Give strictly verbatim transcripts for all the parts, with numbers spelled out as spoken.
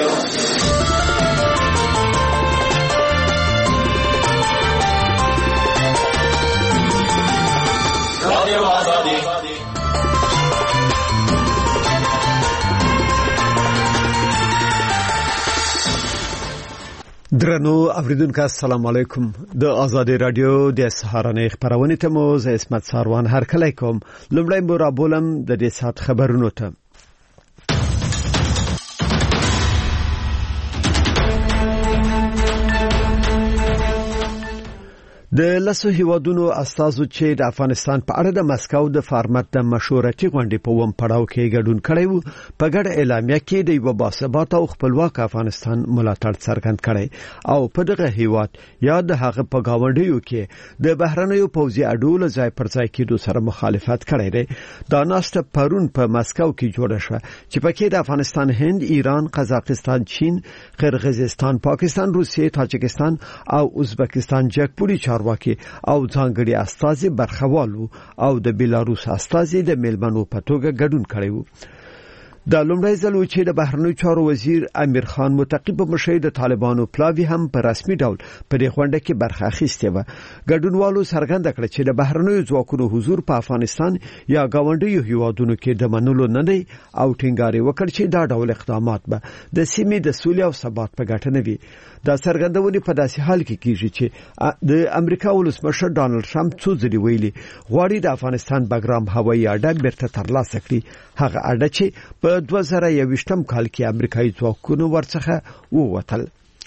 رادیو رادیو آزادی. درنو اوریدونکو السلام علیکم. د آزادی رادیو د سهارنې خبرونه ته مو ز اسمت ساروان هر کله کوم. لومړی مو را بولم د دې سات خبرونو ته. د لسو هیوادونو استازو چې د افغانستان په اړه د مسکو د فارمټ د مشورتي غونډې په ووم پړاو کې ګډون کړی وو، په ګډه اعلامیه کې د یو باثباته او خپلواک افغانستان ملاتړ څرګند کړی او په دغه هیواد یا د هغه په گاونډیو کې د بهرنیو پوځي اډو ځای پر ځای کېدو سره مخالفت کړی دی. دا ناسته پرون په مسکو کې جوړه شوه چې پکې د افغانستان، هند، ایران، قزاقستان، چین، قرغیزستان، پاکستان، روسیې، تاجکستان او ازبکستان جګپوري واکي او ځانګړي استازي برخوالو او د بیلاروس استازي د میلمنو په توګه ګډون کړی وو. د لومړی ځل چې د بهرنیو چارو وزیر امیر خان متقی په مشرۍ د طالبانو پلاوی هم په رسمي ډول په دې غونډه کې برخه اخیستې و. ګډونوالو څرګنده کړه چې د بهرنیو ځواکونو حضور په افغانستان یا گاونډیو هیوادونو کې د منلو نه دی او ټینګار وکړ چې دا ډول اقدامات به د سیمې د سولې او ثبات په ګټه نه وي. دا څرګندونه په داسې حال کې کیږي چې د امریکا ولسمشر ډانلډ ټرمپ څو ځلې ویلي غواړي د افغانستان بګرام هوایي اډه بیرته ترلاسه کړي، هغه اډه چې په دوه زره یوویشتم کال کې امریکایي ځواکونو ورڅخه ووتل.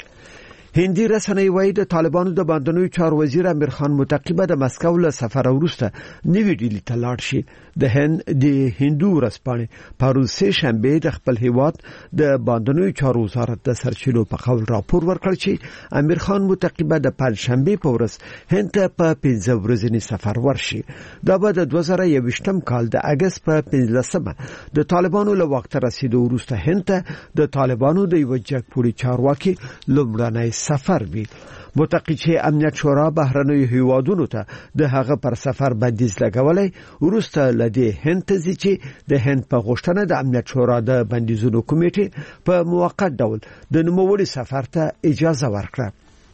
هندي رسنۍ وايي د طالبانو د باندنوي چارو وزیر امیر خان متقی به د مسکو له سفر وروسته نوی ډیلی ته لاړ شي. د هند د هندو ورځپاڼې پروز سه شنبه د خپل هیواد د باندنوي چارو وزارت د سرچینو په قول راپور ورکړ چې امیر خان متقی به د پنځشنبه په ورځ هند ته په پنځه ورځنی سفر ورشي. دا به د دوه زره یوویشتم کال د اگست په پنځلسمه د طالبانو له وخت رسیدو وروسته هند ته د طالبانو د یو جګپوري چارواکي لومړنی سفر وی. متقی چې امنیت شورا بهرنیو هیوادونو ته د هغه پر سفر بندیز لګولای، وروسته لدی هند ته چې د هند په غوښتنه د امنیت شورا د بندیزونو کمیټې په موقت ډول د نوموړي سفر ته اجازه ورکړه.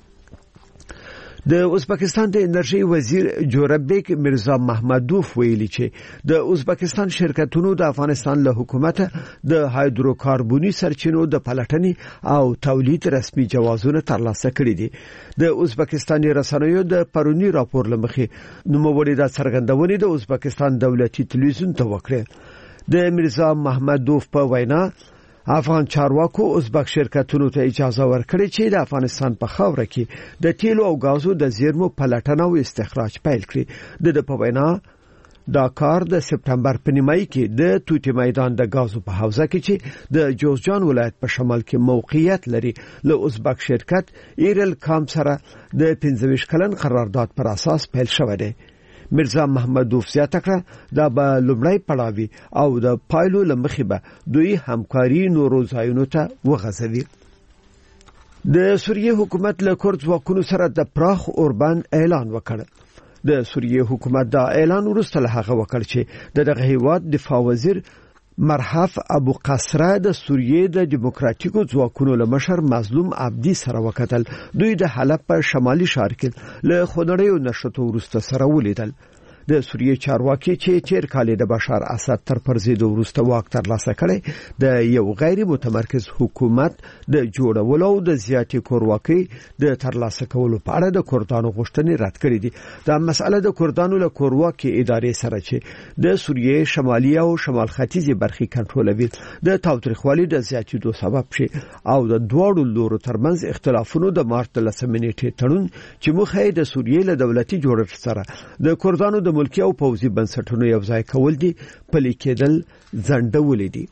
د ازبکستان د انرژي وزیر جوربیک میرزا محمدوف ویلي چې د ازبکستان شرکتونو د افغانستان له حکومت د هایدروکاربوني سرچینو د پلټنې او تولید رسمي جوازونه ترلاسه کړي دي. د ازبکستاني رسنیو د پرونی راپور لمخې نوموړي د څرګندونې د ازبکستان دولتي تلویزیون ته وکړه. د میرزا محمدوف په وینا افغان چارواکو ازبک شرکتونو ته اجازه ورکړي چې د افغانستان په خاوره کې د تیلو او غازو د زیرمو پلټنه او استخراج پیل کړي. د د په وینا دا کار د سپتمبر په نیمایي کې د توتی میدان د غازو په حوزه کې چې د جوزجان ولایت په شمال کې موقعیت لري له ازبک شرکت ایرل کام سره د پنځه ویشت کلن قرارداد پر اساس پیل شوی دی. میرزا محمدوف زیاته کړه دا به لومړی پړاوی او د پایلو لمخې به دوی همکاري نورو ځایونو ته وغځوي. د سوریه حکومت له کورد ځواکونو سره د پراخ اوربند اعلان وکړ. د سوریه حکومت دا اعلان وروسته له هغه وکړ چې دغه هیواد دفاع وزیر مرحف ابو قصره د سوریه د دیموکراتیکو ځواکونو له مشر مظلوم عبدی سره وکتل. دوی د حلب په شمالي ښار کې له خونړیو نشټو وروسته سره ولیدل. د سوریه چارواکي چې تیر کال د بشار اسد تر پرزیدو وروسته واک ترلاسه کړي د یو غیر متمرکز حکومت د جوړولو او د زیاتې کورواکۍ د ترلاسه کولو په اړه د کردانو غوښتنې رد کړې دي. دا مسأله د کردانو له کورواکۍ ادارې سره چې د سوریه شمالي او شمال ختیځي برخې کنټرولوي د تاوتریخوالي د زیاتېدو سبب شي او د دواړو لورو ترمنځ اختلافونو د مارچ لسمې نیټې تړون چې موخه یې د سوریه له دولتي جوړښت سره د کردانو د ملکی او پوځي بنسټونو یو ځای کول دي پلي کېدل ځنډولې دي.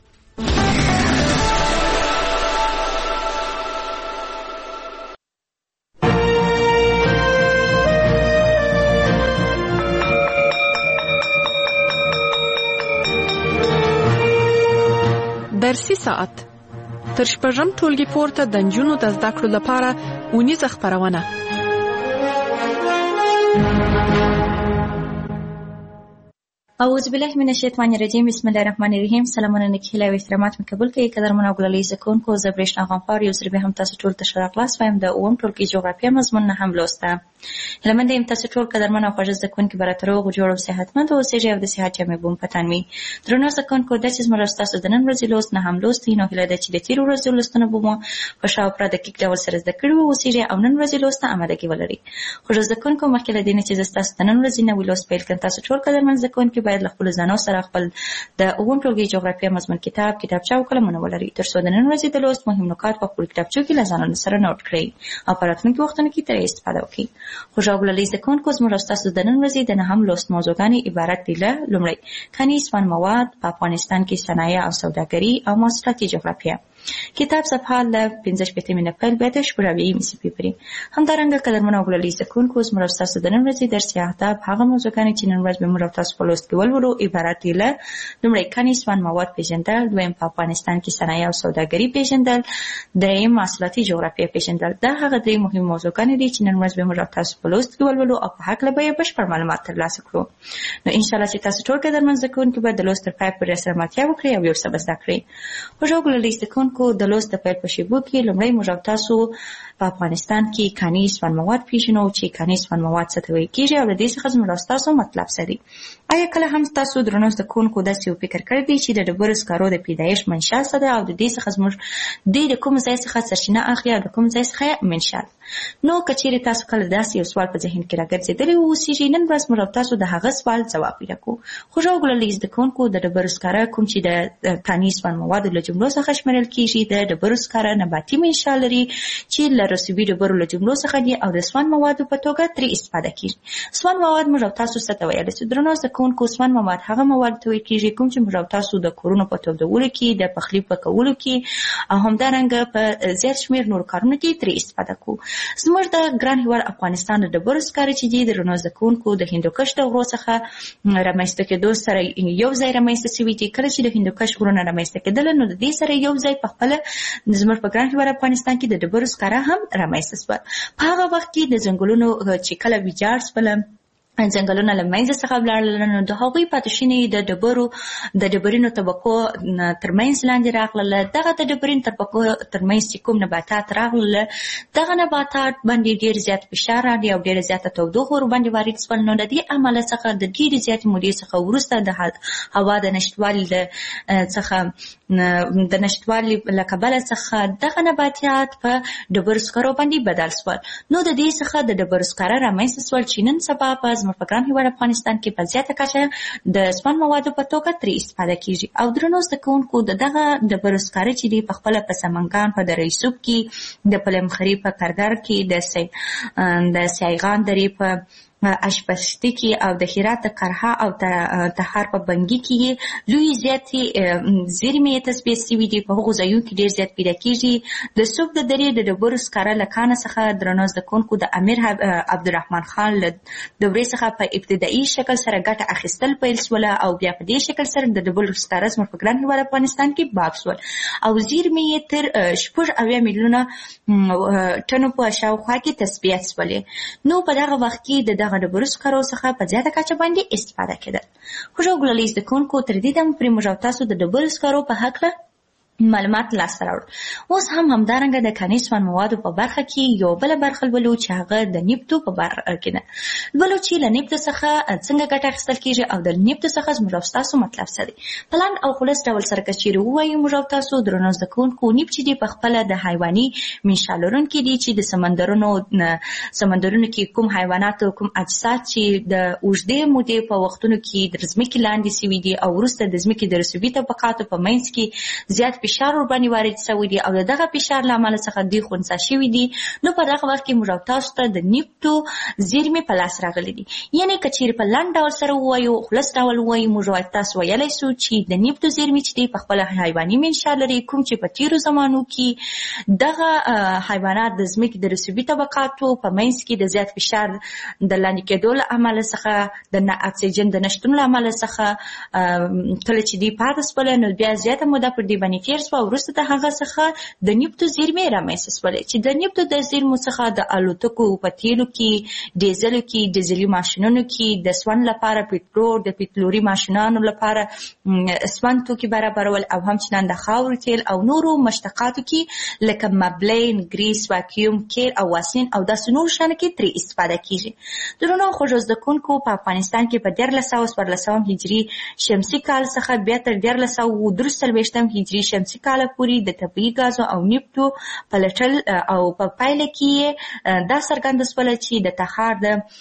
درسي ساعت تر شپږم ټولګي پورته د نجونو د زده کړو لپاره اونیزه خپرونه. اعوذ بالله من الشیطان الرجیم بسم الله الرحمن الرحیم. سلامونه نکهله او احترامات مې قبول کړئ قدرمن او ګلالي زکونکو زه برېښنا غنفار یو ځل بیا هم تاسو ټول ته ښه راغلاست وایم. د اووم ټولګي جغرافیه مضمون نه هم لوسته. هیله منده یم تاسو ټول قدرمن او خوږ زکونکي به راته روغ جوړ او صحتمند اوسئ او د صحت جامې به مو په تن وي. درنو زکونکو دا چې زموږ ستاسو د نن ورځې لوست نه هم لوستي نو هیله ده چې د تېرو ورځو لوستونه به مو په ښه او پوره دقیق ډول سره زده کړي واوسئ او نن ورځې لوست ته امادګي ولرئ. خوږ زکونکو مخکې له دې نه چې زه ستاسو د نن ورځې نوی لوست پیل کړم تاسو ټول قدرمن زکونکي باید له خپلو ځانو سره خپل د اووم ټولګي جغرافیه مضمون کتاب کتابچه او قلمونه ولرئ ترڅو د نن ورځې د لوست مهم نکات په خپلو کتابچو کې له ځانونو سره نوټ کړئ او په راتلونکي وختونو کې ترې استفاده وکړئ. خوږ او ګلالي زکونکو زموږ او ستاسو د نن ورځې د نهم لوست موضوعګانې عبارت دي له لومړی کاني سون مواد په افغانستان کې صنایع او سوداګري او مؤسساتي جغرافیه. کتاب صفحه له پنځه شپېتمې نه پیل بیا د شپږاویایي مصرفي پورې. همدارنګه قدرمنو او ګلالي زکونکو زموږ او ستاسو د نن ورځې درسي اهداف هغه موضوعګانې چې نن ورځ به موږ او تاسو په لوست کې ولولو عبارت دي له لومړی کاني سون مواد پیژندل، دویم په افغانستان کې صنایع او سوداګري پیژندل، دریم محصولاتي جغرافیه پیژندل. دا هغه درې مهم موضوعګانې دي چې نن ورځ به موږ او تاسو په لوست کې ولولو او په هکله به یې بشپړ معلومات ترلاسه کړو. نو انشاءالله چې تاسو ټول قدرمن زکونکي به د لوست تر پای پورې راسره ملتیا وکړئ او یو څه به زده کړئ. خوږ او ګلالي زکونکو د لوست د پیل په شیبو کې لومړی موږ او تاسو په افغانستان کې کاني سون مواد پیژنو چې کاني سون مواد څه ته ویل کېږي او د دې څخه زموږ او ستاسو مطلب څه دی. آیا کله هم تاسو درنو زدهکوونکو داسې یو فکر کړی دی چې د ډبرو سکرو د پیدایښت منشا څه ده او د دې څخه زموږ دوی د کوم ځای څخه سرچینه اخلي او د کوم ځای څخه منشا ده؟ نو که چیرې تاسو کله داسې یو سوال په ذهن کې راګرځېدلی واوسېږي نن ورځ موږ او تاسو د هغه سوال ځواب پیدا کوو. خوږ او ګلالي زدهکوونکو د ډبرو سکاره کوم چې د کاني سون موادو له جملو څخه شمیرل کېږي د ډبرو سکاره نباتي منشا لري چې له رسوبي ډبرو له جملو څخه دي او د سون موادو په توګه ترې استفاده کېږي. سون مواد موږ او تاسو څه ته ویلی سو؟ درنو زدهکوونکو سون مواد هغه مواد ته ویل کېږي کوم چې موږ او تاسو د کورونو په تودولو کې د پخلي په کولو کې او همدارنګه په زیات شمېر نورو کارونو کې ترې استفاده کوو. زموږ د ګران هېواد افغانستان د ډبرو سکاره چې دي د درنو زدهکوونکو د هندوکش د غرو څخه رامنځته کېدو سره یو ځای رامنځته شوي دي. کله چې د هندوکش غرونه رامنځته کېدله نو د دې سره یو ځای په خپله زموږ په ګران هېواد افغانستان کې د ډبرو سکاره هم رامنځته شول. په هغه وخت کې د ځنګلونو چې کله ویجاړ شول ځنګلونه له منځه څخه ولاړل نو د هغوی پاتې شوني د ډبرو د ډبرینو طبقو ترمنځ لاندې راغلله. دغه د ډبرینو طبقو ترمنځ چې کوم نباتات راغلله دغه نباتات باندې ډېر زیات فشار راغی او ډېره زیاته تودوخه ورباندې وارد شول. نو د دې امله څخه د ډېرې زیاتې مودې څخه وروسته د هوا د نشتوالي څخه د نشتوالي له کبله څخه دغه نباتات په ډبرو سکرو باندې بدل شول. نو د دې څخه د ډبرو سکاره رامنځته شول چې نن سبا په زموږ په ګران هېواد افغانستان کې په زیاته کچه د سون موادو په توګه ترې استفاده کېږي. او درنو زدهکوونکو د دغه ډبرو سکاره چې دي په خپله په سمنګان په دره یوسف کې د پلمخري په کرګر کې د سیغان درې په اشپشتي کې او د هرات د کرها او تخار په بنګي کې لوی زیاتې زیرمې تثبیت شوي دي. په هغو ځایونو کې ډېر زیات پیدا کېږي. د سوب د درې د ډبرو سکاره له کانه څخه درنو زدهکوونکو د امیر عبدالرحمن خان له دورې څخه په ابتدایي شکل سره ګټه اخیستل پیل شوله او بیا په دې شکل سره د ډبرو سکاره زموږ په ګران هېواد افغانستان کې باب شول او زیرمې یې تر شپږ اویا میلیونه ټنو په شاوخوا کې تثبیت شولې. نو په دغه وخت کې د دغه ډبرو سکرو څخه په زیاته کچه باندې استفاده کېدل. خوږ او ګلالي زدهکوونکو تر دې دمه پورې موږ او تاسو د ډبرو سکرو په هکله معلومات لاسته راوړل. اوس هم همدارنګه د کاني سون موادو په برخه کې یو بله برخه لولو چې هغه د نفتو په برخه کې ده. لولو چې له نفتو څخه څنګه ګټه اخیستل کېږي او د نفتو څخه زموږ او ستاسو مطلب څه دی. په لنډ او خلاص ډول سره که چیرې ووایو موږ او تاسو درنو زدهکوونکو نفت چې دی په خپله د حیواني منشا لرونکي دي چې د سمندرونو سمندرونو کې کوم حیوانات او کوم اجساد چې د اوږدې مودې په وختونو کې د ځمکې لاندې شوي دي او وروسته د ځمکې د رسوبي طبقاتو په منځ کې زیات فشار ورباندې وارد شوی دی او د دغه فشار له امله څخه دوی خنثی شوي دي. نو په دغه وخت کې موږ او تاسو ته د نفتو زیرمې په لاس راغلي دي. یعنې که چیرې په لنډ ډول سره ووایو خلاص ډول ووایو موږ او تاسو ویلی سو چې د نفتو زیرمې چې دی په خپله حیواني منشا لري کوم چې په تېرو زمانو کې دغه حیوانات د ځمکې د رسوبي طبقاتو په منځ کې د زیات فشار د لاندې کېدو له امله څخه د اکسیجن د نشتون له امله څخه کله چې دوی پاتې شول نو بیا زیاته موده پر دې باندې تیر شو. وروسته د هغه څخه د نفتو زیرمې رامنځته شولې چې د نفتو د زیرمو څخه د الوتکو په تیلو کې، ډیزلو کې، ډیزلي ماشینونو کې د سون لپاره پټرول، د پټلوري ماشینانو لپاره سون توکي برابرول، او همچنان د خاورو تیل او نورو مشتقاتو کې لکه مبلین، ګریس، واکیوم، کیر او واسین او داسې نور شیانو کې ترې استفاده کیږي. درنو خوږو زده کوونکو، په افغانستان کې په دیارلس سوه څوارلسم هجري شمسي کال څخه بیا تر دیارلس سوه درې څلوېښتم هجري شمسي کال پورې د طبیعي ګازو او نفتو پلټل او په پایله کې دا څرګنده شوله چې د تخار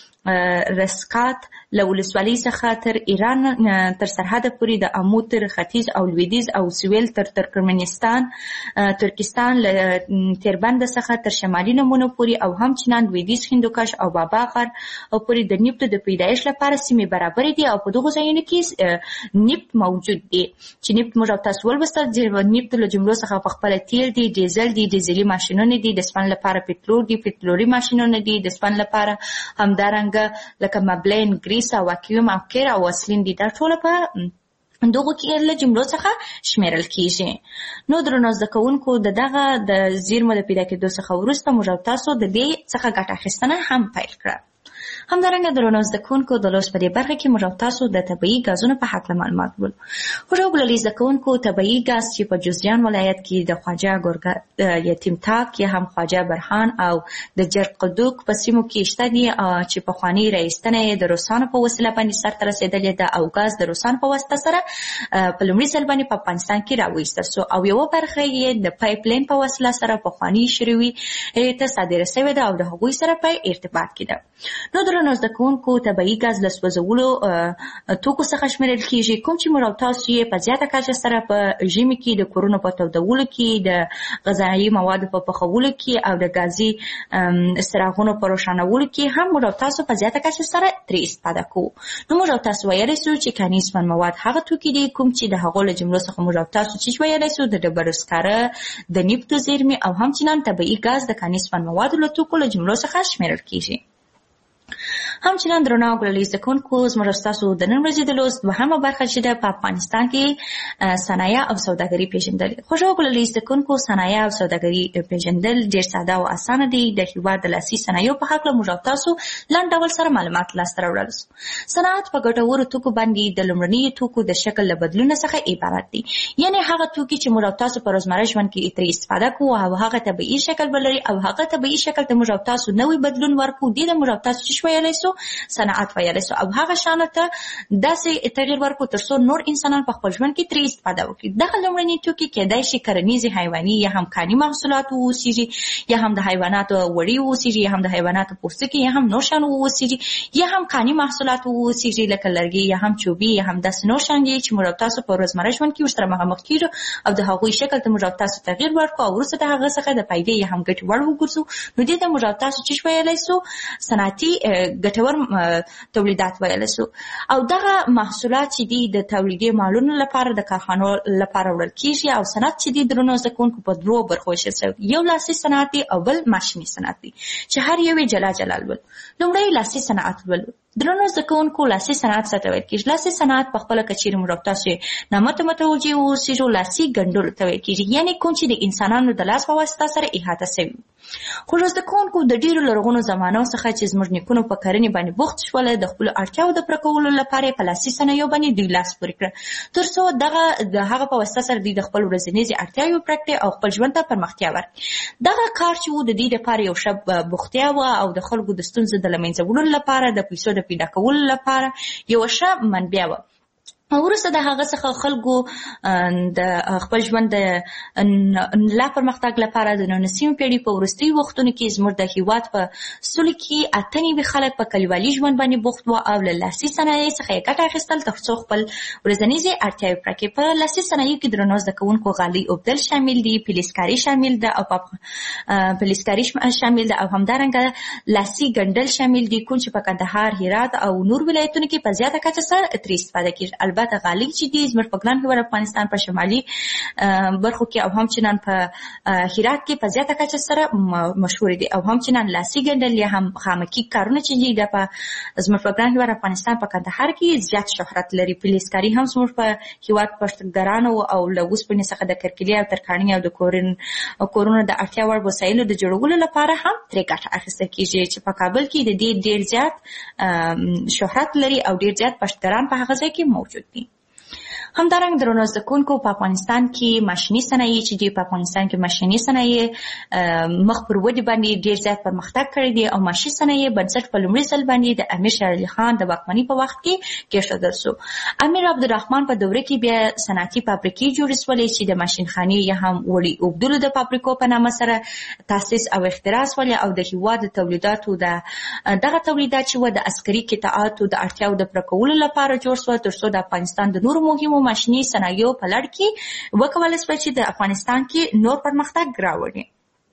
د رسکات له ولسوالۍ څخه تر ایران تر سرحده پورې د امو تر ختیځ او لویدیځ او سویل تر ترکمنستان، ترکستان له تیربند څخه تر شمالي نمونو پورې او همچنان لویدیځ هندوکش او بابا غر او پورې د نفتو د پیدایش لپاره سیمې برابرې دي او په دغو ځایونو کې نفت موجود دي چې نفت موږ او تاسو ولوستل. نفت له جملو څخه په خپله تیل دي، ډیزل دي، ډیزلي ماشینونه دي، د سپن لپاره پټرول دي، پټلوري ماشینونه دي، د سپن لپاره همدارنګه لکه مبلین، ګریس او واکیوم او کیر او واسلین دي. دا ټول په دغه کې له جملو څخه شمیرل کیږي. نو درنو زده کوونکو، د دغه د زیرمو د پیدا کېدو څخه وروسته موږ تاسو د دې څخه ګټه اخیستنه هم پیل کړه. همدارنګه درنو زده کوونکو، د لوست په دې برخه کې موږ تاسو د طبیعي ګازونو په هکله معلومات ولرو. خوږو ګلالي زده کوونکو، طبیعي ګاز چې په جوزجان ولایت کې د خواجه ګورګ یتیم تاک یا هم خواجه برهان او د جرقدوق په سیمو کې شته دي چې پخواني رایستنه یې د روسانو په وسیله باندې سرته رسېدلې ده او ګاز د روسانو په واسطه سره په لومړي ځل باندې په افغانستان کې راوایستل سو او یوه برخه یې د پایپ لین په وسیله سره پخواني شوروي ته صادره شوې ده او د هغوی سره په ارتباط کې ده. نو درنو زده کوونکو، طبیعي ګاز له سوځولو توکو څخه شمیرل کیږي، کوم چې موږ تاسو یې په زیاته کچه سره په ژمي کې د کورونو په تودولو کې، د غذایي موادو په پخولو کې او د ګازي څراغونو په روښانولو کې هم موږ تاسو په زیاته کچه سره ترې استفاده کوو. نو موږ تاسو ویلی سو چې کاني سپن مواد هغه توکي دي کوم چې د هغو له جملو څخه موږ تاسو چې ویلی سو د ډبرو سکاره، د نفتو زیرمې او همچنان طبیعي ګاز د کاني سپن موادو له توکو له جملو څخه شمیرل کیږي. همچنان درنو ګلالي زده کوونکو، زموږ ستاسو د نن ورځې د لوست دوهمه برخه چې ده په افغانستان کې صنایع او سوداګري پیژندل. خوږو ګلالي زده کوونکو، صنایع او سوداګري پیژندل ډېر ساده او اسانه دي. د هېواد د لاسي صنایعو په هکله موږ تاسو لنډ ډول سره معلومات لاسته راوړل سو. صنعت په ګټورو توکو باندې د لومړنیو توکو د شکل له بدلونه څخه عبارت دي، یعنې هغه توکي چې موږ تاسو په روزمره ژوند کې ترې استفاده کوو او هغه طبیعي شکل ولري او هغه طبیعي شکل ته موږ تاسو نوی بدلون ورکوو. دې ته موږ تاسو چې ویلی سو صنعت ویلی سو او هغه شانو ته داسې تغیر ورکړو تر څو نور انسانان په خپل ژوند کې ترې استفاده وکړي. دغه لومړني توکي کیدای شي کرنیزې، حیواني یا هم کاني محصولات واوسیږي، یا هم د حیواناتو وړۍ واوسیږي، یا هم د حیواناتو پوستکي، یا هم نور شیان واوسیږي، یا هم کاني محصولات واوسیږي لکه لرګي یا هم چوبي یا هم داسې نور شیان دي چې موږ تاسو په ورځمره ژوند کې ورسره مخامخ کیږو او د هغوی شکل ته موږ تاسو تغیر ورکړو او وروسته د هغه څخه د فایدې یا هم ګټې وړ وګرځو. نو دې ته موږ تاسو چې ویلی سو صنعتي ګټور تولیدات ویلی سو. او دغه محصولات چې دي د تولیدي مالونو لپاره د کارخانو لپاره وړل کیږي او صنعت چې دي درنو زده کوونکو په درو برخو ویشل سوی، یو لاسي صنعت دی او بل ماشیني صنعت دی چې هر یو یې جلا جلا لولو. لومړی لاسي صنعت ولولو. درنو زده کوونکو، لاسي صنعت څه ته ویل کیږي؟ لاسي صنعت په خپله که چیرې موږ تاسو نامته متوجه واوسېږو، لاسي ګنډلو ته ویل کیږي، یعنې کوم چې د انسانانو د لاس په واسطه سره احاطه سوي. خو زده کوونکو، د ډېرو لرغونو زمانو څخه چې زموږ نیکونو په کرنې باندې بوخت شوله، د خپلو اړتیاوو د پوره کولو لپاره یې په لاسي صنایعو باندې دوی لاس پورې کړه تر څو دغه د هغه په واسطه سره دوی د خپل ورځنیزې اړتیاوې پوره کړي او خپل ژوند ته پرمختیا ورکړي. دغه کار چې و د دوی لپاره یو ښه بوختیا وه او د خلکو د ستونزو د له منځه وړلو لپاره، د پیسو د پیدا کولو لپاره یوه ښه منبع وه. وروسته د هغه څخه خلکو د خپل ژوند د لا پرمختګ لپاره د نولسمې پیړۍ په وروستیو وختونو کې زموږ د هېواد په سلو کې اته نوي خلک په کلیوالي ژوند باندې بوخت وو او له لاسي صنایعو څخه یې ګټه اخیستل تر څو خپل ورځنیزې اړتیاوې پوره کړي. په لاسي صنایعو کې درنو زده کوونکو غالۍ اوبدل شامل دي، پلیسکاري شامل ده او پلیسکاري شامل ده او همدارنګه لاسي ګنډل شامل دي، کوم چې په کندهار، هرات او نور ولایتونو کې په زیاته کچه سره ترې استفاده کېږي. البته تولیدات غالي چې دي زموږ په ګران هېواد افغانستان په شمالي برخو کې او هم چې نن په هرات کې په زیاته کچه سره مشهور دي او هم چې نن لاسي ګنډل یا هم خامکي کارونه چې دي د په زموږ په ګران هېواد افغانستان په کندهار کې زیات شهرت لري. پولیسکاري هم زموږ په هېواد پښتنګرانو او له اوسپنې څخه د کرکیلې او ترکاڼي او د کورن کورونو د اړتیا وړ وسایلو د جوړولو لپاره هم ترې ګټه اخیستل کېږي چې په کابل کې د دې ډېر زیات شهرت لري او ډېر زیات پښتنګران په هغه ځای کې موجود دي. همدارنګه درنو زده کوونکو په افغانستان کې ماشیني صنایع چې دي په افغانستان کې ماشیني صنایع مخ پر ودې باندې ډېر زیات پرمختګ کړی دی او ماشیني صنایع بنسټ په لومړي ځل باندې د امیر شېر علي خان د واکمنۍ په وخت کې کېښودل سو. امیر عبدالرحمن په دوره کې بیا صنعتي فابریکې جوړې سولې چې د ماشینخانې یا هم وړي اوبدلو د فابریکو په نامه سره تاسیس او اختراع سولې او د هېواد د تولیداتو د دغه تولیدات چې و د عسکري قطعاتو د اړتیاو د پوره کولو لپاره جوړ سول تر څو د افغانستان د نورو مهمو ماشیني صنایعو په لړ کې وکولای شول چې د افغانستان کې نور پرمختګ راوړي.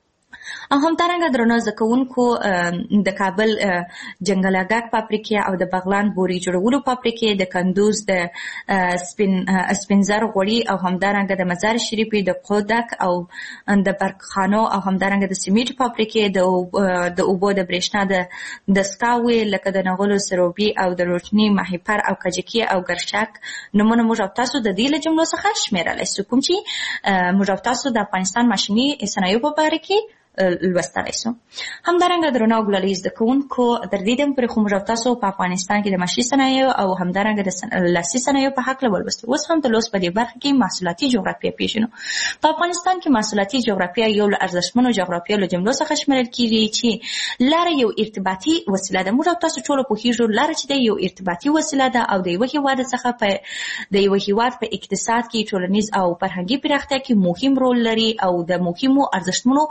او همدارنګه درنو زده کوونکو د کابل جنګلاګک فابریکې او د بغلان بوري جوړولو فابریکې د کندوز د سپین سپینزر غوړي او همدارنګه د مزار شریفي د قودک او د برقخانو او همدارنګه د سیمنټ فابریکې د د اوبو د برېښنا د د سکاوي لکه د نغلو سروبي او د روټني ماهیپر او کجکي او ګرشک نمونه موږ تاسو د دې له جملو څخه شمیرلای شو کوم چې موږ تاسو د افغانستان ماشیني صنایعو په اړه کې لوستلی شو. همدارنګه درنو ګلالي زده کوونکو تر دې دمه پورې خو موږ تاسو په افغانستان کې د ماشیني صنایعو او همدارنګه د لاسي صنایعو په هکله ولوستو. اوس هم د لوست په دې برخه کې محصولاتي جغرافیه پیژنو. په افغانستان کې محصولاتي جغرافیه یو له ارزښتمنو جغرافیو له جملو څخه شمیرل کېږي چې لاره یو ارتباطي وسیله ده. موږ تاسو ټول پوهیږو لاره چې د یو ارتباطي وسیله ده او د یو هېواد څخه په د یو هېواد په اقتصاد کې ټولنیز او فرهنګي پراختیا کې مهم رول لري او د مهمو ارزښتمنو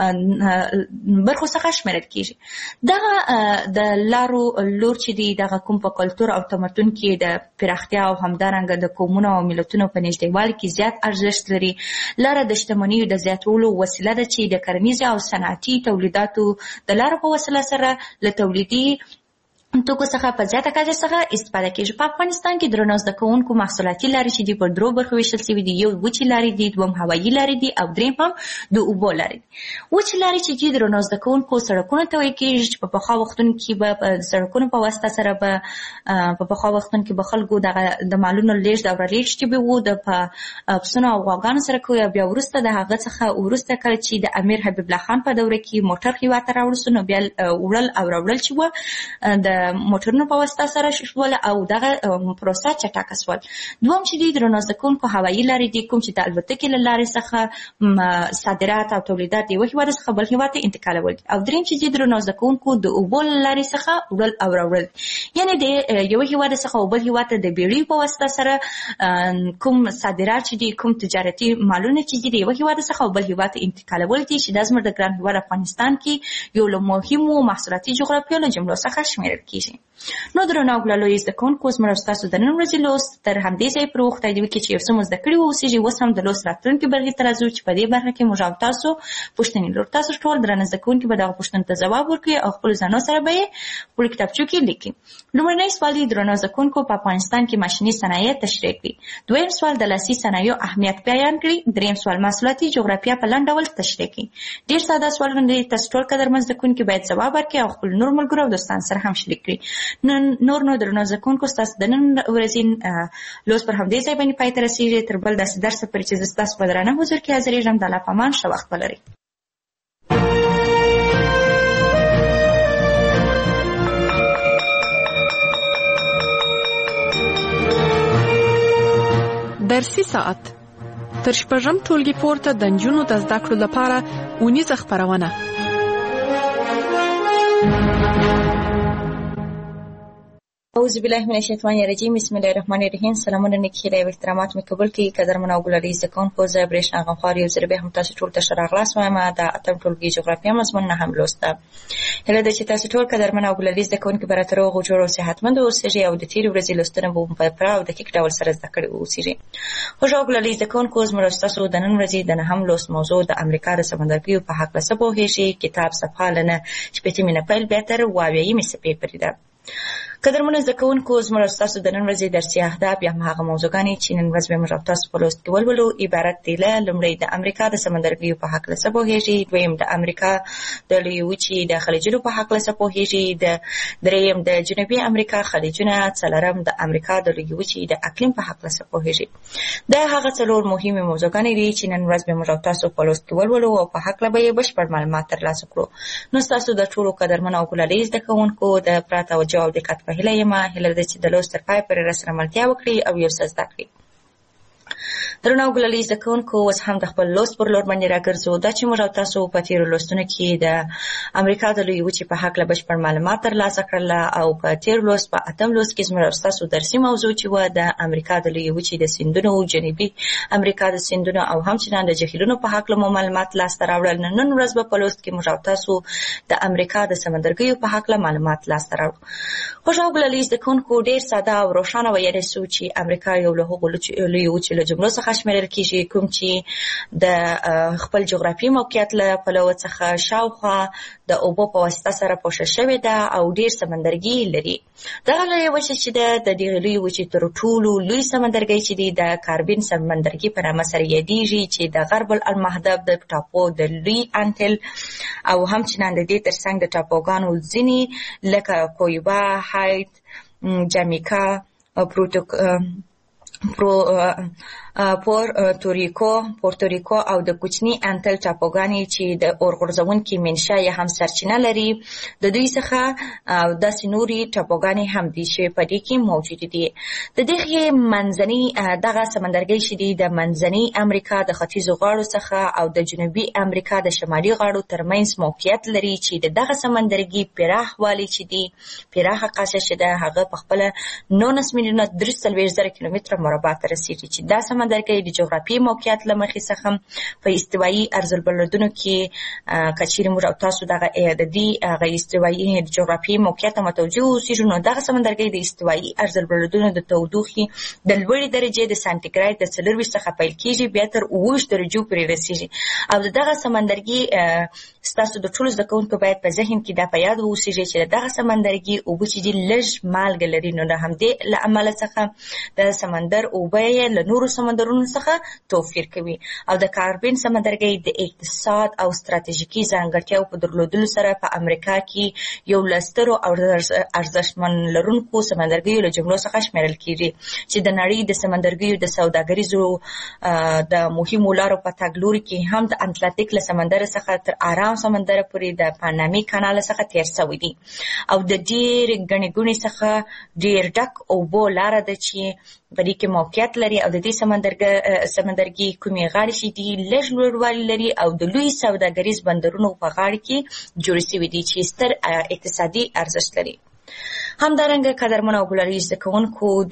برخو څخه شمیرل کېږي. دغه د لارو لور چې دی دغه کوم په کلتور او تمدن کې د پراختیا او همدارنګه د قومونو او ملتونو په نږدېوالي کې زیات ارزښت لري. لاره د شتمنیو د زیاتولو وسیله ده چې د کرنیزو او صنعتي تولیداتو د لارو په وسیله سره له تولیدي توکو څخه په زیاته کچه څخه استفاده کېږي. په افغانستان کې درنو زده کوونکو محصولاتي لارې چې دي په درو برخو ویشل شوي دي. یو وچې لارې دي، دویم هوایي لارې دي او دریم هم د اوبو لارې دي. وچې لارې چې دي درنو زده کوونکو سړکونه ته ویل کېږي چې په پخوا وختونو کې به د سړکونو په واسطه سره به په پخوا وختونو کې به خلکو دغه د مالونو لیږد او رالیږد چې به و د په پسونو او غواګانو سره کوي. بیا وروسته د هغه څخه وروسته کله چې د امیر حبیب الله خان په دوره کې موټر هېواد ته راوړل سو نو بیا وړل او راوړل چې و د موټرونو په واسطه سره شول او دغه پروسه چټکه شول. دوم چې دی درنو زده کوونکو هوایي لارې دي کوم چې د الوتکې له لارې څخه صادرات او تولیدات یو هېواد څخه بل هېواد ته انتقالول. او دریم چې دی درنو زده کوونکو د اوبو له لارې څخه وړل او راوړل، یعنې د یو هېواد څخه بل هېواد ته د بیړیو په واسطه سره کوم صادرات چې دي کوم تجارتي مالونه چې دي د یو هېواد څخه بل هېواد ته انتقالول دي چې دا زموږ د ګران هېواد افغانستان کې یو له مهمو محصولاتي جغرافیو له جملو څخه شمیرل کېږي. نو درنو ګلالي زده کوونکو زموږ ستاسو د نن ورځې لوست تر همدې ځایه پورې وخت دی چې یو څه مو زده کړي واوسېږي. اوس هم د لوست راتلونکي برخې ته راځو چې په دې برخه کې موږ او تاسو پوښتنې لرو. تاسو ټول درنه زده کوونکي به دغه پوښتنو ته ځواب ورکړي او خپلو ځانو سره به یې خپلو کتابچو کې لیکي. لومړنی سوال یې درنو زده کوونکو په افغانستان کې ماشیني صنایع تشریح کړي. دویم سوال د لاسي صنایعو اهمیت بیان کړي. دریم سوال محصولاتي جغرافیه په لنډ ډول تشریح کړي. ډېر ساده سوالونه دي، تاسو ټول قدرمن زده کوونکي باید ځواب ورکړي او خپل نور ملګرو او دوستانو سره هم شریک کړي. نن نور نو درنو زده کوونکو ستاسو د نن ورځې لوست پر همدې ځای باندې پای ته رسېږي. تر بل داسې درسه پورې چې زه ستاسو په درانه حضور کې حاضرېږم د الله په امان ښه وخت ولرئ. درسي ساعت تر شپږم ټولګي پورته د نجونو د زده کړو لپاره اونیزه خپرونه. اعوذ بالله من الشیطان الرجیم. بسم الله الرحمن الرحیم. سلامونه نیکی او احترامات مې قبول کړئ. قدرمن او ګلالي زده کوونکو، زه برېښنا غمخوار یو ځل بیا هم تاسو ټول ته ښه راغلاست وایم. د اتم ټولګي جغرافیه مضمون نه هم لوسته. هیله ده چې تاسو ټول قدرمن او ګلالي زده کوونکي به راته روغ جوړ او صحتمند اوسئ او د تېرې ورځې لوستنه به مو په پوره او دقیق ډول سره زده کړي اوسئ. خوږ او ګلالي زده کوونکو، زموږ ستاسو د نن ورځې د نهم لوست موضوع د امریکا د سمندرګیو په هکله څه پوهېږئ. کتاب صفحه له نه شپېتمې نه پیل بیا تر اووه اویایمې صفحې پورې ده. قدرمنو زده کوونکو زموږ ستاسو د نن ورځې درسي اهداف یا هم هغه موضوعګانې چې نن ورځ به موږ او تاسو په لوست کې ولولو عبارت دي له لومړی د امریکا د سمندرګیو په هکله څه پوهیږي، دویم د امریکا د لویې وچې د خلیجونو په هکله څه پوهیږي، د دریم د جنوبي امریکا خلیجونه، څلورم د امریکا د لویې وچې د اقلیم په هکله څه پوهیږي. دا هغه څلور مهمې موضوعګانې دي چې نن ورځ به موږ او تاسو په لوست کې ولولو او په هکله به یې بشپړ معلومات ترلاسه کړو. نو ستاسو د ټولو قدرمنو او ګلالي زده کوونکو د پوره توجه او دقت په هیله یم، هیله ده چې د لوست تر پای پورې راسره ملتیا وکړي او یو څه زده کړي. درنو او ګلالي زده کوونکو، اوس هم د خپل لوست پر لور باندې راګرځو. دا چې موږ او تاسو په تېرو لوستونو کې د امریکا د لویې وچې په هکله بشپړ معلومات ترلاسه کړل او په تېر لوست په اتم لوست کې زموږ او ستاسو درسي موضوع چې وه د امریکا د لویې وچې د سیندونو، جنوبي امریکا د سیندونو او همچنان د جهیلونو په هکله مو معلومات لاسته راوړل. نن ورځ به په لوست کې موږ او تاسو د امریکا د سمندرګیو په هکله معلومات لاسته راوړو. خوږو او ګلالي زده کوونکو، ډېر ساده او روښانه ویلی سو چې امریکا یو له هغو لویې وچې له جملو څخه شمیرل کېږي کوم چې د خپل جغرافیایي موقعیت له پلوه څخه شاوخوا د اوبو په واسطه سره پوښل شوې ده او ډېر سمندرګي لري. دغه لویه وچه چې ده د دغې لویې وچې تر ټولو لوی سمندرګی چې دی د کاربین سمندرګي په نامه سره یادېږي چې د غرب المحدب د ټاپو د لوی انټل او همچنان د دې تر څنګ د ټاپوګانو ځینې لکه کویبا، هایت، جامیکا، پروتوک پرو پورتوریکو پورتوریکو او د کوچني انټل ټاپوګانې چې د اورغورځونکي منشا یا هم سرچینه لري، د دوی څخه او داسې نورې ټاپوګانې هم دي چې په دې کې موجود دي. د دغې منځني دغه سمندرګي چې دی د منځني امریکا د ختیځو غاړو څخه او د جنوبي امریکا د شمالي غاړو ترمنځ موقعیت لري چې د دغه سمندرګي پراخوالی چې دی پراخه قاشه چې ده هغه په خپله نولس میلیونه درې څلوېښت زره کیلومتره مربع ته رسېږي چې دا سمندرګي د جغرافیایي موقعیت له مخې څخه په استوایي ارضالبلدونو کې که چیرې موږ او تاسو دغه د دې هغه استوایي جغرافیایي موقعیت ته متوجه اوسېږو، نو دغه سمندرګي د استوایي ارضالبلدونو د تودوخې د لوړې درجې د سانتیګراد د څلورویشت څخه پیل کېږي بیا تر اوه ویشت درجو پورې رسېږي. او د دغه سمندرګي ستاسو د ټولو زده کوونکو باید په ذهن کې دا په یاد واوسېږي چې د دغه سمندرګي اوبه چې دي لږ مالګه لري، نو د همدې له امله څخه د سمندر اوبه یې له نورو سمندرونو څخه توفیر کوي. او د کاربین سمندرګي د اقتصاد او ستراتیژیکي ځانګړتیاو په درلودلو سره په امریکا کې یو له سترو او ارزښتمن لرونکو سمندرګیو له جملو څخه شمیرل کېږي چې د نړۍ د سمندرګیو د سوداګریزو د مهمو لارو په تګ لوري کې هم د اتلانتیک له سمندر څخه تر آرام سمندر پورې د پانامي کانال څخه تیر شوی دي. او د ډېرې ګڼې ګوڼې څخه ډېر ډک اوبو لاره ده چې په دې کې موقعیت لري او د دې سمندرګي کومې غاړې چې دي لږ لوړوالي لري او د لوی سوداګریز بندرونو په غاړه کې جوړې شوي دي چې ستر اقتصادي ارزښت لري. همدارنګه قدرمنو او ګلالي زده کوونکو، د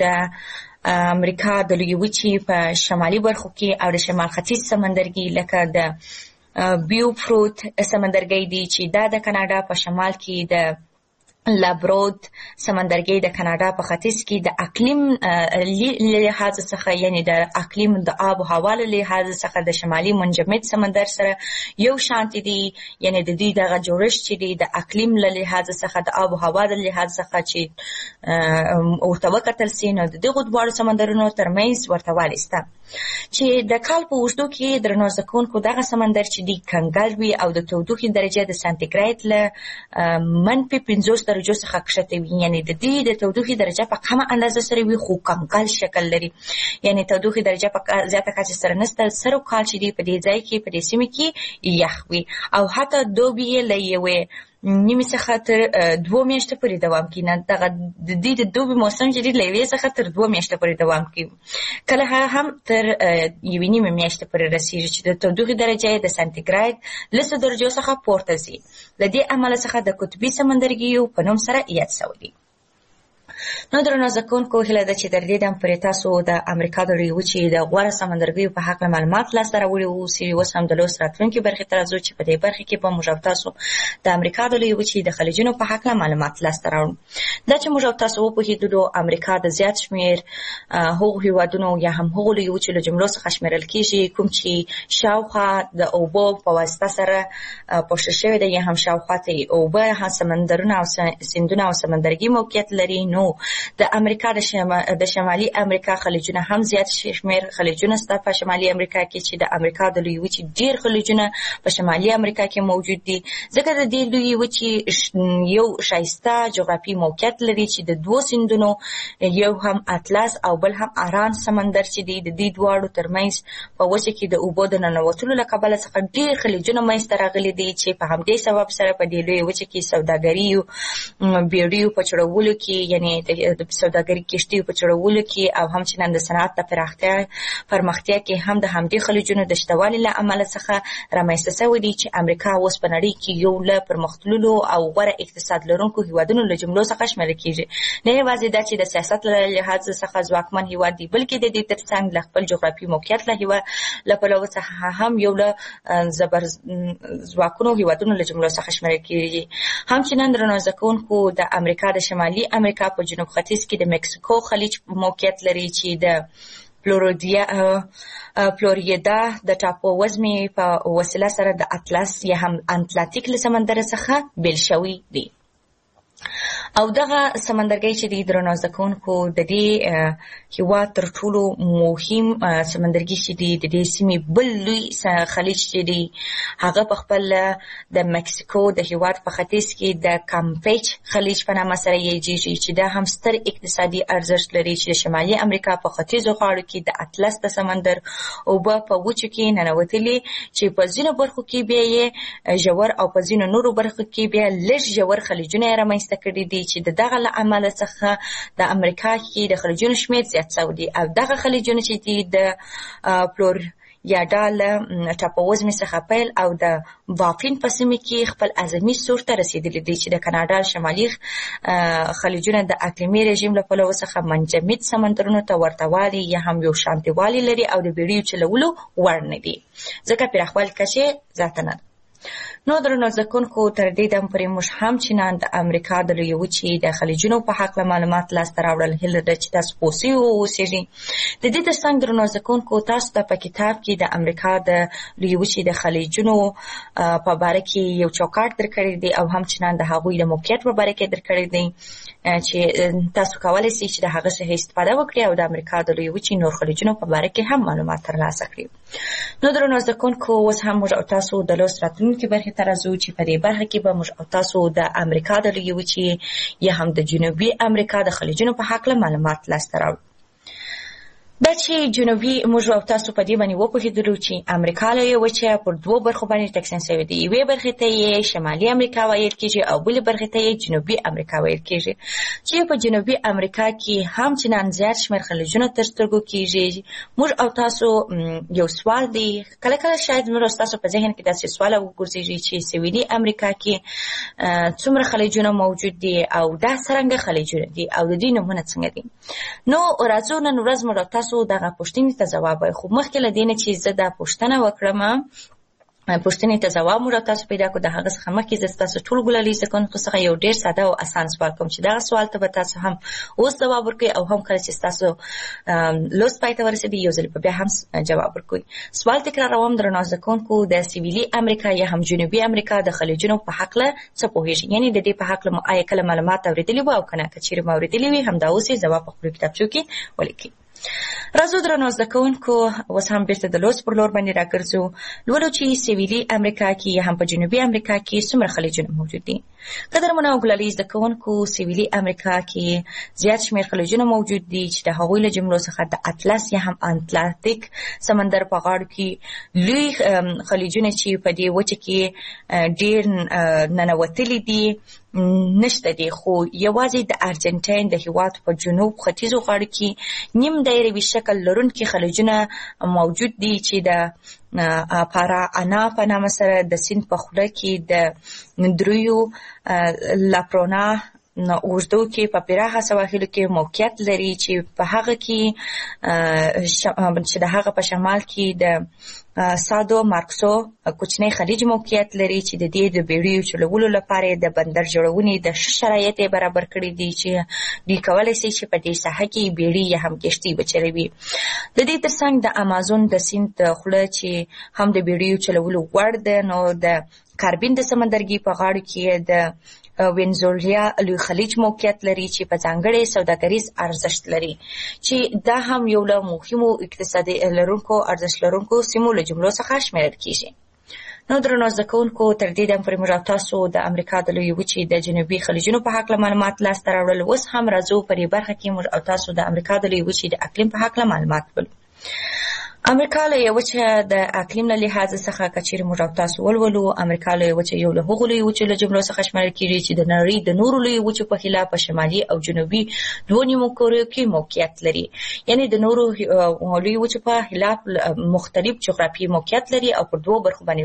امریکا د لویې وچې په شمالي برخو کې او د شمال ختیځ سمندرګي لکه د بیوفروت سمندرګي دی چې دا د کاناډا په شمال کې، د لابرود سمندرګي د کاناډا په ختیځ کې د اقلیم لحاظ څخه یعنی د اقلیم د آب و هوا له لحاظ څخه د شمالي منجمد سمندر سره یو شانتي دي، یعنی د دوی دغه جوړښت چې دی د اقلیم له لحاظ څخه د آب و هوا د لحاظ څخه چې ورته وکتل سي، نو د دغو دواړو سمندرونو ترمنځ ورته والی شته چې د کال په اوږدو کې درنو زده کوونکو دغه سمندر چې دی کنګل وي او د تودوخې درجه د سانتیګراد له منفي پنځوس درجو څخه کښته وي، یعنی د دې د تودوخې درجه په کمه اندازه سره وي خو کنګل شکل لري، یعنی تودوخې درجه په زیاته کچه سره نسته. سرو کال چې دی په دې ځای کې په دې سیمه کې یخ وي او حتی دوبی یې له یوې نیمې څخه تر دوه میاشتې پورې دوام کوي. نه دغه د دې د دوبي موسم چې دی له یوې څخه تر دوه میاشتې پورې دوام کوي، کله هم تر یوې نیمې میاشتې پورې رسېږي چې د تودوخې درجه د سانتیګراد لسو درجو څخه پورته ځي. له دې امله څخه د قطبي سمندرګیو په نوم سره یاد شوی دی. نو درنو زکونکو هله د چې در دې دم پرې تاسو د امریکا د لوی وچې د غوړه سمندرګیو په حق معلومات لاسته راوړي وو چې اوس هم د لوس راتلونکي برخې ته راځو چې په دې برخه کې به موږ تاسو د امریکا د لوی وچې د خلیجونو په حق معلومات لاسته راوړو. دا چې موږ تاسو په هیدلو امریکا د زیات شمیر هغو هیوادونو یا هم هغو لوی وچې له جملو څخه شمیرل کیږي کوم چې شاوخوا د اوبو په واسطه سره پوښښ شوی دی یا هم شاوخوا ته اوبه هم سمندرونه او سیندونه او سمندرګي موقعیت لري. نو د امریکا د شمال د شمالي امریکا خلیجونه هم زیات شمیر خلیجونه ستا په شمالي امریکا کې چې د امریکا د لوی وچې ډیر خلیجونه په شمالي امریکا کې موجود دي ځکه د دې لوی وچې یو شایسته جغرافي موقعیت لري چې د دوه سیندونو یو هم اطلس او بل هم اران سمندر چې دی د دې دواړو ترمنځ په وچه کې د اوبو د ننوتلو له کبله څخه ډیر خلیجونه منځته راغلي دي چې په همدې سبب سره په دې لوی وچه کې سوداګري بیړیو په چړولو کې یعنی د سوداګرۍ کشتیو په چړولو کې او همچنان د صنعت د پراختیا پرمختیا کې هم د همدې خلیجونو د شتوالي له امله څخه رامنځته شوی دی چې امریکا اوس په نړۍ کې یو له پرمختللو او غوره اقتصاد لرونکو هیوادونو له جملو څخه شمیرل کیږي. نه یوازې دا چې د سیاست له لحاظ څخه ځواکمن هیواد دی بلکې د دې ترڅنګ له خپل جغرافي موقعیت له هیواد له پلوه څخه هم یو له زبر ځواکونو هیوادونو له جملو څخه شمیرل کیږي. همچنان درنو زکونکو د امریکا د شمالي امریکا په جنوب ختیځ کې د مکسیکو خلیج موقعیت لري چې د فلوریدا فلوریدا د ټاپو وزمې په وسیله سره د اطلس یا هم اتلانتیک له سمندر څخه بیل شوی دی. او دغه سمندرګي چې د درنو زکونکو د دې هیواد تر ټولو مهم سمندرګي چې د دې سیمې بل لوی خلیج چې دی هغه په خپل د مکسیکو د هیواد په ختیځ کې د کامپیچ خلیج په نامه سره یادېږي چې دا هم ستر اقتصادي ارزښت لري چې د شمالي امریکا په ختیځو غاړو کې د اطلس د سمندر اوبه په وچو کې ننوتلي چې په ځینو برخو کې بیا یې ژور او په ځینو نورو برخو کې بیا لږ ژور خلیجونه رامنځته کړي دي چې د دغه له امله څخه د امریکا کې د خلیجونو شمېر زیات شوی دی او دغه خلیجونه چې دي د فلور یا ډال ټاپووزمې څخه پیل او د بافین په سیمه کې خپل اعظمي سور ته رسیدلی دی چې د کاناډا شمالي خلیجونه د اقلیمي رژیم له پلوه څخه منجمد سمندرونو ته ورتهوالی یا هم یو شانتیوالی لري او د بیړیو چلولو وړ نه دي ځکه پراخوالي کچې زیاته نه. نو درنو زکونکو تر دې دم پورې موږ هم چنان د امریکا د لوی وچې د خلیجونو په حق معلومات لاسته راوړل هیله ده چې تاسو پوه سئ اوسئ. د دې ترڅنګ درنو زکونکو تاسو ته په کتاب کې د امریکا د لوی وچې د خلیجونو په باره کې یو چوکاټ درکړی دی او هم چنان د هغوی د موقعیت په باره کې درکړی دی چې تاسو کولای شئ چې د هغه څخه استفاده وکړئ او د امریکا د لوی وچې نور خلیجونو په باره کې هم معلومات ترلاسه کړئ. نو درنو زکونکو اوس هم موږ تاسو د لوست راتلونکي برخې ته راځو چې په دې برخه کې به موږ تاسو د امریکا د لوی وچې یا هم د جنوبي امریکا د خلیجونو په حق معلومات لاسته راوړو. دا چې جنوبي موږ او تاسو په دې باندې وپوهېدلو چې امریکا لوی وچه پر دوو برخو باندې تقسیم شوې ده. یوې برخې ته یې شمالي امریکا ویل کېږي او بلې برخې ته یې جنوبي امریکا ویل کېږي چې په جنوبي امریکا کې هم چنان زیات شمېر خلیجونه تر سترګو کېږي. موږ او تاسو یو سوال دی کله کله شاید موږ تاسو په ذهن کې داسې سوال وګرځي چې سویلي امریکا کې څومره خلیجونه موجود دي او دا څرنګه خلیجونه دي او د دې نومونه څنګه دي. نو راځو نن ورځ موږ تاسو دغه پوښتنې ته ځواب وایو خو مخکې له دې نه چې زه دا پوښتنه وکړم پوښتنې ته ځواب موږ تاسو پیدا کړو د هغه څخه مخکې زه تاسو ټول ګلالي زکونکو څخه یو ډېر ساده او اسان سوال کوم چې دغه سوال ته به تاسو هم اوس ځواب ورکړئ او هم کله چې تاسو لوست پای ته ورسېږي یو ځل بیا هم جواب ورکړئ. سوال تکراروم درنو زکونکو د سویلي امریکا یا هم جنوبي امریکا د خلیجونو په حق له څه پوهیږئ یعنی د دې په حق له آیا کله معلومات اوریدلي وو او کنه که چیرې ما اوریدلي وي همدا اوس یې ځواب په خپل کتابچو کې ولیکئ. راځو درنو زکونکو اوس هم بیرته د لوست پر لور باندې راګرځو. لولو چې سویلي امریکا کې یا هم په جنوبي امریکا کې څومره خلیجونه موجود دي. قدرمنو او ګلالي زکونکو سویلي امریکا کې زیات شمېر خلیجونه موجود دي چې د هغوی له جملو څخه د اطلس یا هم اتلانتیک سمندر په غاړو کې لوی خلیجونه چې په دې وچه کې ډېر ننوتلي دي نشته دي خو یوازې د ارجنټاین د هیواد په جنوب ختیځو غاړو کې نیم دایروي شکل لرونکي خلیجونه موجود دي چې د پارا انا په نامه سره د سیند په خوله کې د دریو لاپرونا اوږدو کې په پراخه سواحلو کې موقعیت لري چې په هغه کې چې د هغه په شمال کې د سادو مارکسو کوچنی خلیج موقعیت لري چې د دې د بیړیو چلولو لپاره د بندر جوړونې د شرایط برابر کړي دي چې دوی کولی شي چې په دې ساحه کې بیړۍ یا هم کشتۍ وچلوي. د دې ترڅنګ د امازون د سیند خوله چې هم د بیړیو چلولو وړ ده، نو د کاربین د سمندرګي په غاړه کې د وینزویلا لوی خلیج موقعیت لري چې په ځانګړي سوداګریز ارزښت لري چې دا هم یو له مهمو اقتصادي لرونکو ارزښت لرونکو سیمو له جملو څخه شمیرل کیږي. نو درنو زده کوونکو، تر دې دمه پورې موږ تاسو د امریکا د لویې وچې د جنوبي خلیجونو په هکله معلومات لاسته راوړل. اوس هم راځو په دې برخه کې موږ او تاسو د امریکا د لویې وچې د اقلیم په هکله معلومات ولولو. امریکا له یو وچه د اقلیم له لحاظ څخه کچیر موږ او تاسو ولولو، امریکا له یو وچه یو له هغو لویو وچو له جملو څخه شمېرل کیږي چې د نړۍ د نورو لویو وچو په خلاف په شمالي او جنوبي دوو نیمو کورو کې موقعیت لري. یعنی د نورو لویو وچو په خلاف مختلف جغرافیایي موقعیت لري او پر دوو برخو باندې